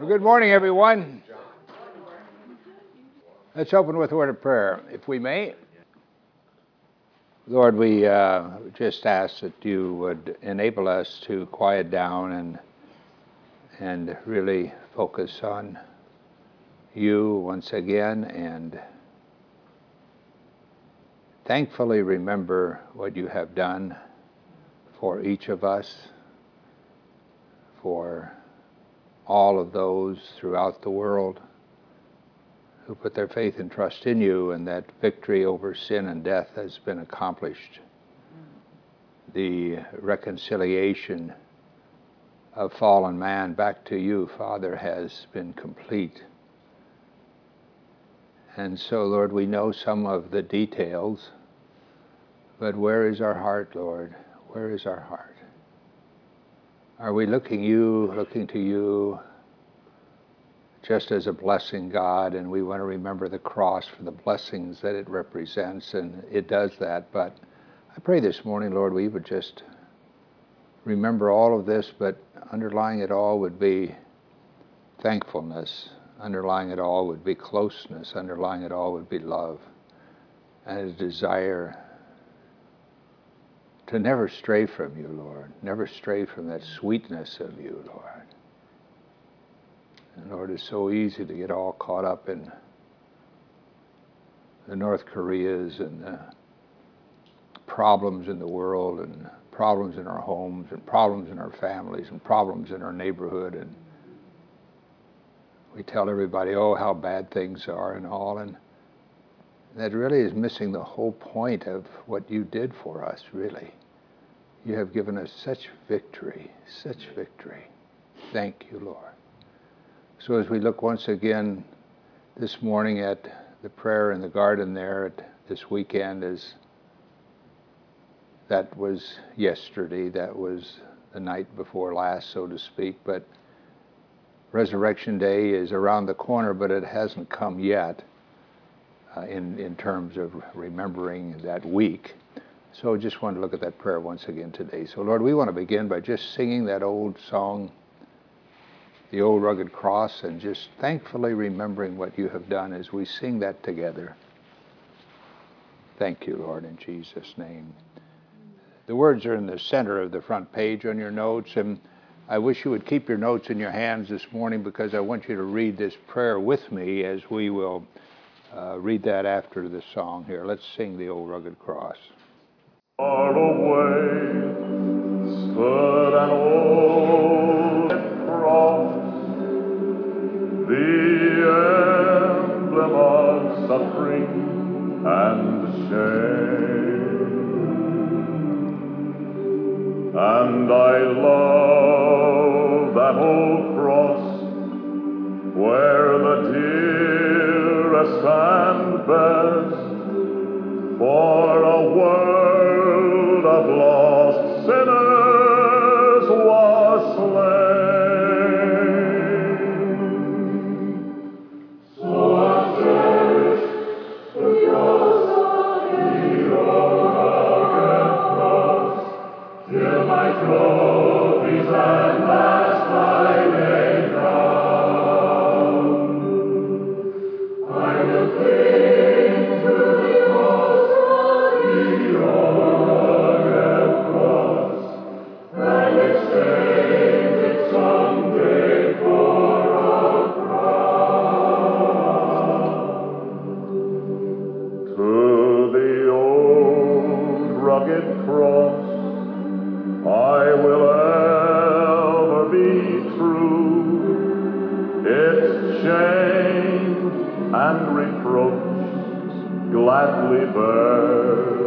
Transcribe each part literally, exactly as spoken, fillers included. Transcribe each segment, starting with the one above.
Good morning, everyone. Let's open with a word of prayer, if we may. Lord, we uh, just ask that you would enable us to quiet down and and really focus on you once again, and thankfully remember what you have done for each of us, for all of those throughout the world who put their faith and trust in you, and that victory over sin and death has been accomplished. The reconciliation of fallen man back to you, Father, has been complete. And so, Lord, we know some of the details, but where is our heart, Lord? Where is our heart? Are we looking you, looking to you just as a blessing, God, and we want to remember the cross for the blessings that it represents, and it does that. But I pray this morning, Lord, we would just remember all of this, but underlying it all would be thankfulness. Underlying it all would be closeness. Underlying it all would be love and a desire to never stray from you, Lord. Never stray from that sweetness of you, Lord. And Lord, it's so easy to get all caught up in the North Koreas and the problems in the world and problems in our homes and problems in our families and problems in our neighborhood. And we tell everybody, oh, how bad things are and all. And that really is missing the whole point of what you did for us, really. You have given us such victory, such victory. Thank you, Lord. So as we look once again this morning at the prayer in the garden there at this weekend, as that was yesterday, that was the night before last, so to speak, but Resurrection Day is around the corner, but it hasn't come yet uh, in, in terms of remembering that week. So I just want to look at that prayer once again today. So Lord, we want to begin by just singing that old song, The Old Rugged Cross, and just thankfully remembering what you have done as we sing that together. Thank you, Lord, in Jesus' name. The words are in the center of the front page on your notes, and I wish you would keep your notes in your hands this morning, because I want you to read this prayer with me as we will uh, read that after the song here. Let's sing The Old Rugged Cross. Far away stood an old cross, the emblem of suffering and shame. And I love that old cross, where the dearest and best for a world of lost sinners was slain. So I cherish the cross, the old rugged cross, till my trophies at last I lay down. I will cling to the cross, the old rugged cross, and exchange it someday for a crown. To the old rugged cross I will ever be true. Its shame and reproach gladly bear.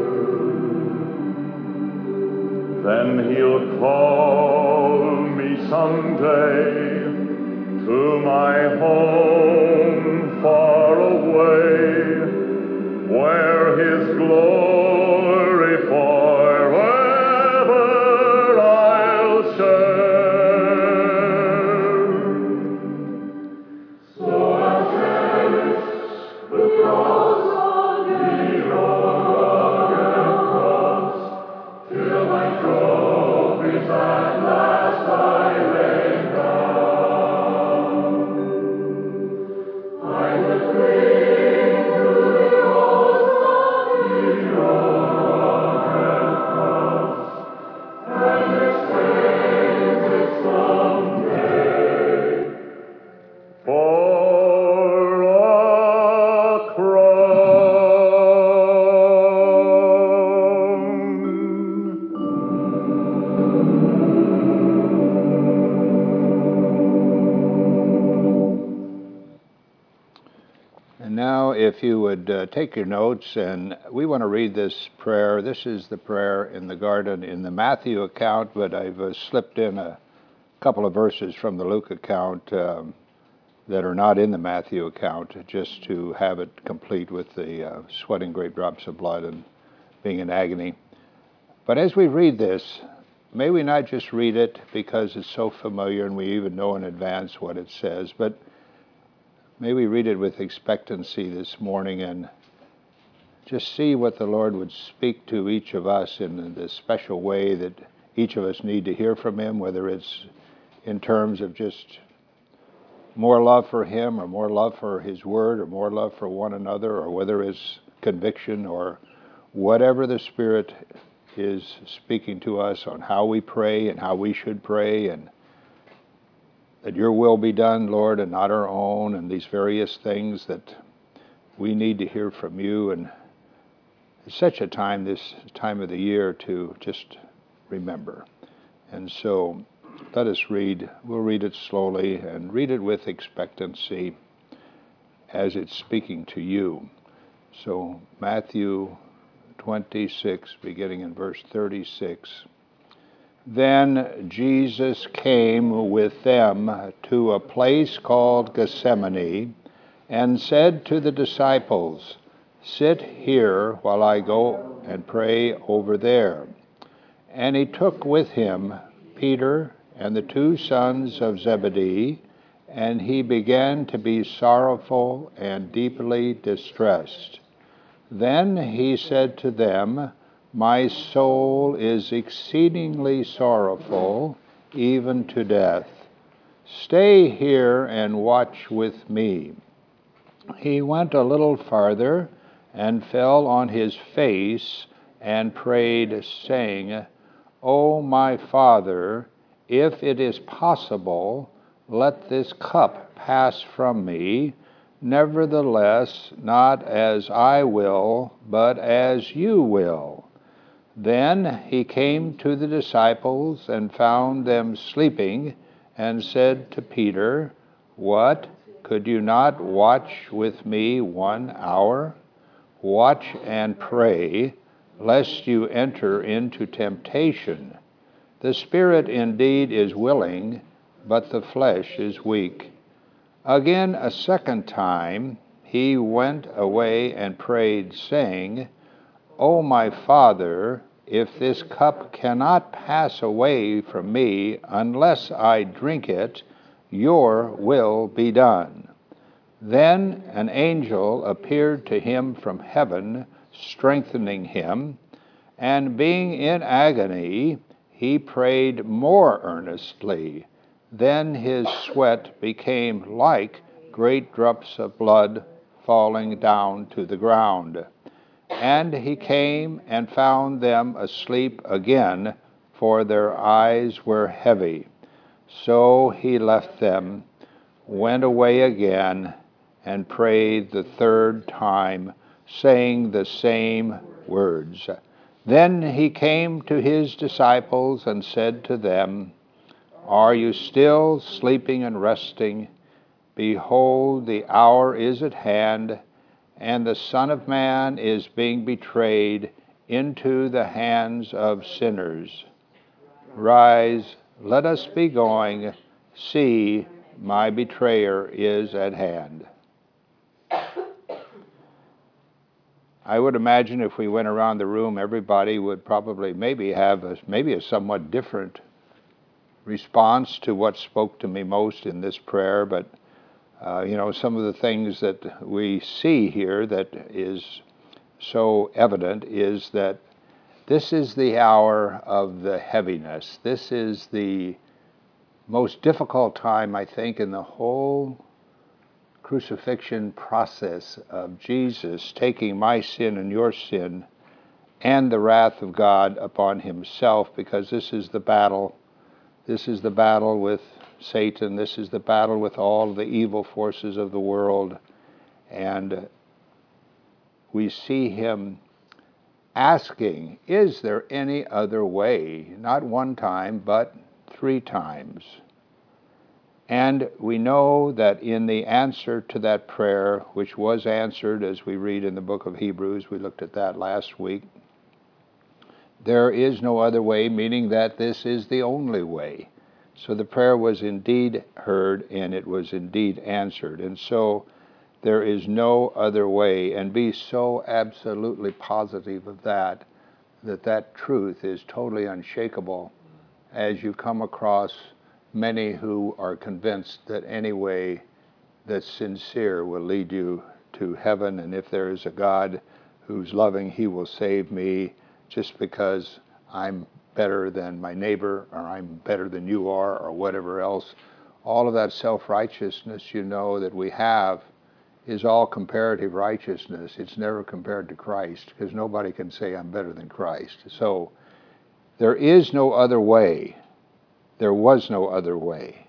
Then he'll call me someday to my home far away, where his glory forever I'll share. So I cherish the cross, the old rugged cross, till my trophies at last I lay down. And now, if you would uh, take your notes, and we want to read this prayer. This is the prayer in the garden in the Matthew account, but I've uh, slipped in a couple of verses from the Luke account um, that are not in the Matthew account, just to have it complete with the uh, sweating great drops of blood and being in agony. But as we read this, may we not just read it because it's so familiar and we even know in advance what it says, but may we read it with expectancy this morning and just see what the Lord would speak to each of us in the special way that each of us need to hear from Him, whether it's in terms of just more love for Him or more love for His Word or more love for one another, or whether it's conviction or whatever the Spirit is speaking to us on how we pray and how we should pray, and that your will be done, Lord, and not our own, and these various things that we need to hear from you. And it's such a time, this time of the year, to just remember. And so let us read. We'll read it slowly and read it with expectancy as it's speaking to you. So Matthew twenty-six, beginning in verse thirty-six. Then Jesus came with them to a place called Gethsemane, and said to the disciples, "Sit here while I go and pray over there." And he took with him Peter and the two sons of Zebedee, and he began to be sorrowful and deeply distressed. Then he said to them, "My soul is exceedingly sorrowful, even to death. Stay here and watch with me." He went a little farther and fell on his face and prayed, saying, "O my Father, if it is possible, let this cup pass from me. Nevertheless, not as I will, but as you will." Then he came to the disciples and found them sleeping, and said to Peter, "What? Could you not watch with me one hour? Watch and pray, lest you enter into temptation. The spirit indeed is willing, but the flesh is weak." Again, a second time, he went away and prayed, saying, "O my Father, if this cup cannot pass away from me unless I drink it, your will be done." Then an angel appeared to him from heaven, strengthening him, and being in agony, he prayed more earnestly. Then his sweat became like great drops of blood falling down to the ground. And he came and found them asleep again, for their eyes were heavy. So he left them, went away again, and prayed the third time, saying the same words. Then he came to his disciples and said to them, "Are you still sleeping and resting? Behold, the hour is at hand, and the Son of Man is being betrayed into the hands of sinners. Rise, let us be going. See, my betrayer is at hand." I would imagine if we went around the room, everybody would probably maybe have a, maybe a somewhat different response to what spoke to me most in this prayer, but uh, you know, some of the things that we see here that is so evident is that this is the hour of the heaviness. This is the most difficult time, I think, in the whole crucifixion process of Jesus taking my sin and your sin and the wrath of God upon himself, because this is the battle. This is the battle with Satan. This is the battle with all the evil forces of the world. And we see him asking, is there any other way? Not one time, but three times. And we know that in the answer to that prayer, which was answered as we read in the book of Hebrews, we looked at that last week, there is no other way, meaning that this is the only way. So the prayer was indeed heard and it was indeed answered. And so there is no other way. And be so absolutely positive of that, that that truth is totally unshakable as you come across many who are convinced that any way that's sincere will lead you to heaven. And if there is a God who's loving, he will save me just because I'm better than my neighbor, or I'm better than you are, or whatever else. All of that self-righteousness, you know, that we have is all comparative righteousness. It's never compared to Christ, because nobody can say I'm better than Christ. So there is no other way. There was no other way.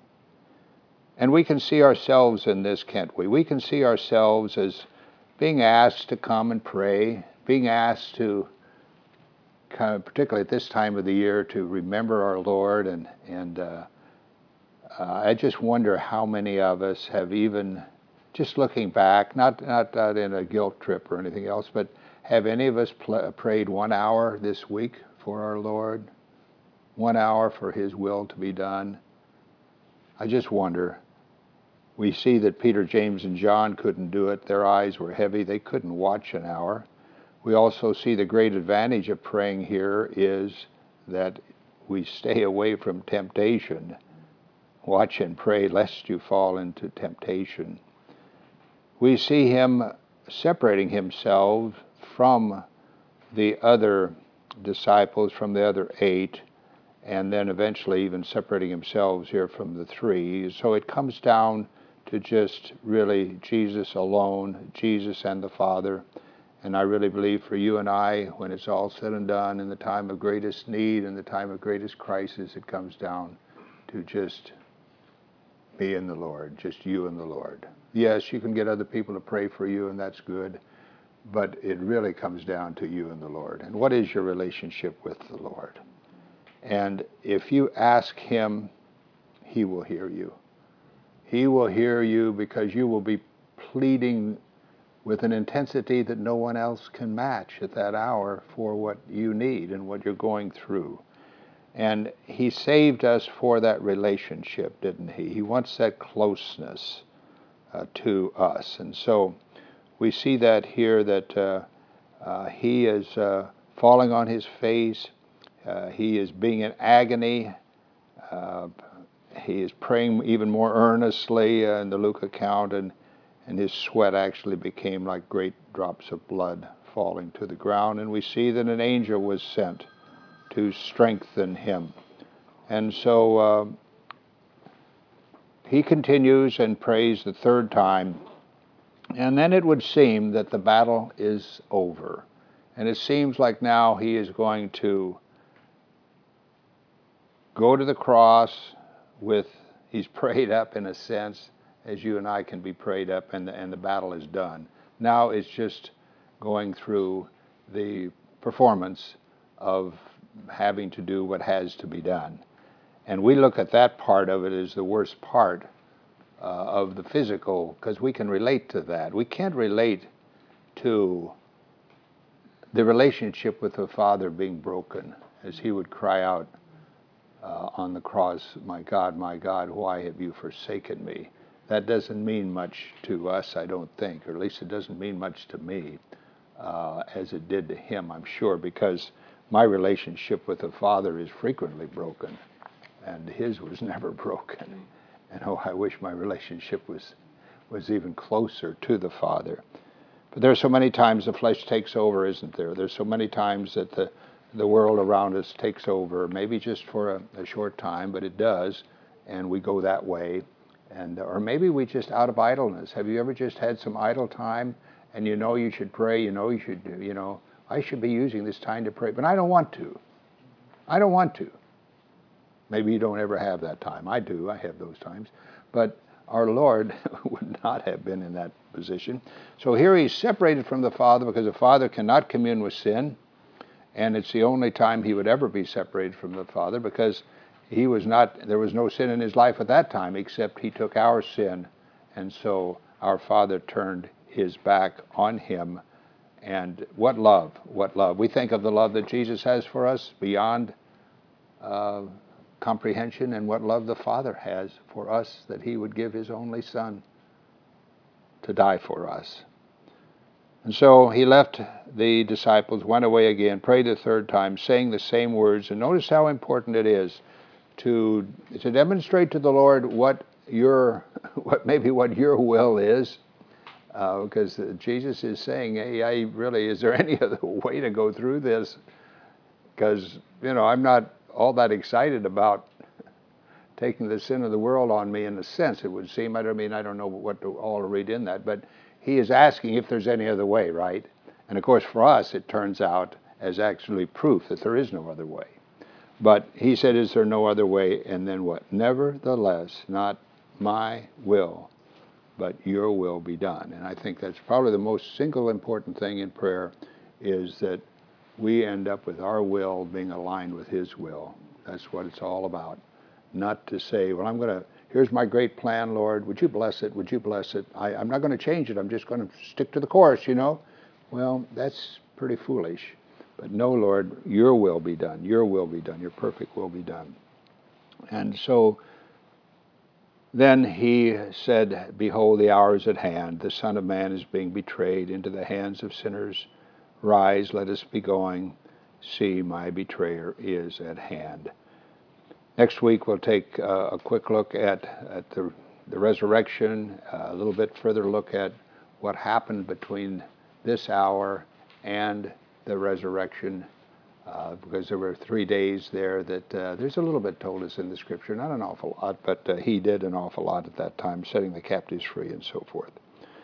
And we can see ourselves in this, can't we? We can see ourselves as being asked to come and pray, being asked to, kind of, particularly at this time of the year, to remember our Lord. And, and uh, uh, I just wonder how many of us have even, just looking back, not, not, not in a guilt trip or anything else, but have any of us pl- prayed one hour this week for our Lord? One hour for his will to be done? I just wonder. We see that Peter, James, and John couldn't do it. Their eyes were heavy. They couldn't watch an hour. We also see the great advantage of praying here is that we stay away from temptation. Watch and pray lest you fall into temptation. We see him separating himself from the other disciples, from the other eight, and then eventually even separating himself here from the three. So it comes down to just really Jesus alone, Jesus and the Father. And I really believe for you and I, when it's all said and done, in the time of greatest need, in the time of greatest crisis, it comes down to just me and the Lord, just you and the Lord. Yes, you can get other people to pray for you, and that's good, but it really comes down to you and the Lord. And what is your relationship with the Lord? And if you ask him, he will hear you. He will hear you because you will be pleading with an intensity that no one else can match at that hour for what you need and what you're going through. And he saved us for that relationship, didn't he? He wants that closeness uh, to us. And so we see that here, that uh, uh, he is uh, falling on his face. Uh, he is being in agony. Uh, he is praying even more earnestly uh, in the Luke account, and, and his sweat actually became like great drops of blood falling to the ground. And we see that an angel was sent to strengthen him. And so uh, he continues and prays the third time. And then it would seem that the battle is over. And it seems like now he is going to go to the cross with, he's prayed up in a sense, as you and I can be prayed up, and the, and the battle is done. Now it's just going through the performance of having to do what has to be done. And we look at that part of it as the worst part uh, of the physical, because we can relate to that. We can't relate to the relationship with the Father being broken, as he would cry out uh, on the cross, "My God, my God, why have you forsaken me?" That doesn't mean much to us, I don't think, or at least it doesn't mean much to me uh, as it did to him, I'm sure, because my relationship with the Father is frequently broken, and his was never broken. And oh, I wish my relationship was was even closer to the Father. But there are so many times the flesh takes over, isn't there? There's so many times that the, the world around us takes over, maybe just for a, a short time, but it does, and we go that way. And or maybe we just out of idleness. Have you ever just had some idle time, and you know you should pray, you know you should, you know, I should be using this time to pray, but I don't want to. I don't want to. Maybe you don't ever have that time. I do. I have those times. But our Lord would not have been in that position. So here he's separated from the Father because the Father cannot commune with sin. And it's the only time he would ever be separated from the Father, because he was not, there was no sin in his life at that time, except he took our sin, and so our Father turned his back on him. And what love, what love. We think of the love that Jesus has for us beyond uh, comprehension, and what love the Father has for us, that he would give his only Son to die for us. And so he left the disciples, went away again, prayed the third time, saying the same words. And notice how important it is to to demonstrate to the Lord what your, what maybe what your will is, uh, because Jesus is saying, "Hey, I really, is there any other way to go through this? Because you know, I'm not all that excited about taking the sin of the world on me, in a sense, it would seem. I don't mean I don't know what to all to read in that, but he is asking if there's any other way, right? And of course, for us, it turns out as actually proof that there is no other way. But he said, is there no other way? And then what? Nevertheless, not my will, but your will be done. And I think that's probably the most single important thing in prayer, is that we end up with our will being aligned with his will. That's what it's all about. Not to say, well, I'm going to, here's my great plan, Lord. Would you bless it? Would you bless it? I, I'm not going to change it. I'm just going to stick to the course, you know. Well, that's pretty foolish. But no, Lord, your will be done. Your will be done. Your perfect will be done. And so then he said, behold, the hour is at hand. The Son of Man is being betrayed into the hands of sinners. Rise, let us be going. See, my betrayer is at hand. Next week we'll take uh, a quick look at, at the, the resurrection, uh, a little bit further look at what happened between this hour and the resurrection, uh, because there were three days there that uh, there's a little bit told us in the Scripture, not an awful lot, but uh, he did an awful lot at that time, setting the captives free and so forth.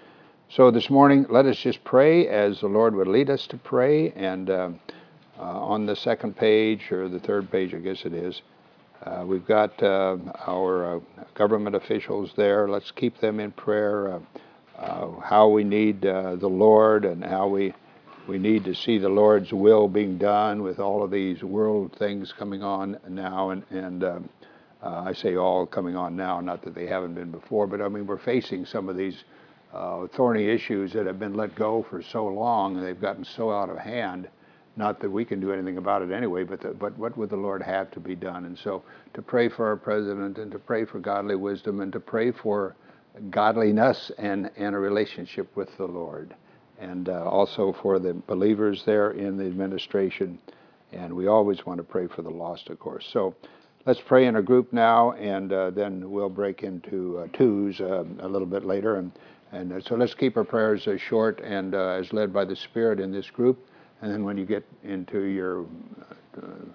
So this morning, let us just pray as the Lord would lead us to pray. And uh, uh, on the second page, or the third page, I guess it is, uh, we've got uh, our uh, government officials there. Let's keep them in prayer. Uh, uh, how we need uh, the Lord, and how we we need to see the Lord's will being done with all of these world things coming on now. And, and um, uh, I say all coming on now, not that they haven't been before, but I mean, we're facing some of these Uh, thorny issues that have been let go for so long, and they've gotten so out of hand. Not that we can do anything about it anyway, but the, but what would the Lord have to be done? And so to pray for our president, and to pray for godly wisdom, and to pray for godliness and, and a relationship with the Lord. And uh, also for the believers there in the administration. And we always want to pray for the lost, of course. So let's pray in a group now, and uh, then we'll break into uh, twos uh, a little bit later. And And uh, so let's keep our prayers uh, short and uh, as led by the Spirit in this group. And then when you get into your uh,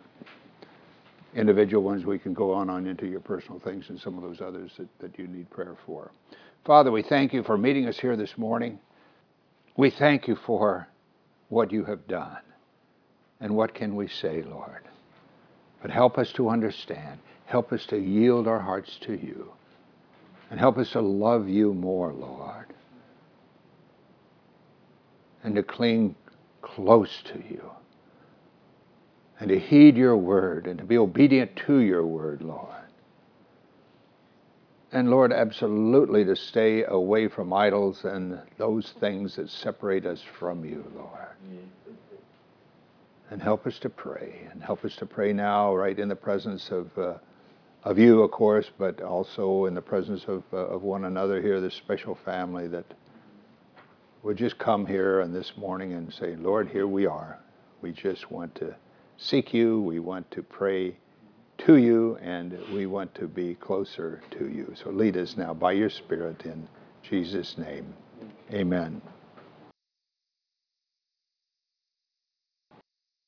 individual ones, we can go on, on into your personal things and some of those others that, that you need prayer for. Father, we thank you for meeting us here this morning. We thank you for what you have done. And what can we say, Lord? But help us to understand. Help us to yield our hearts to you. And help us to love you more, Lord. And to cling close to you. And to heed your word, and to be obedient to your word, Lord. And Lord, absolutely to stay away from idols and those things that separate us from you, Lord. And help us to pray. And help us to pray now, right in the presence of uh, of you, of course, but also in the presence of, uh, of one another here, this special family that would just come here and this morning and say, Lord, here we are. We just want to seek you. We want to pray to you, and we want to be closer to you. So lead us now by your Spirit in Jesus' name. Amen.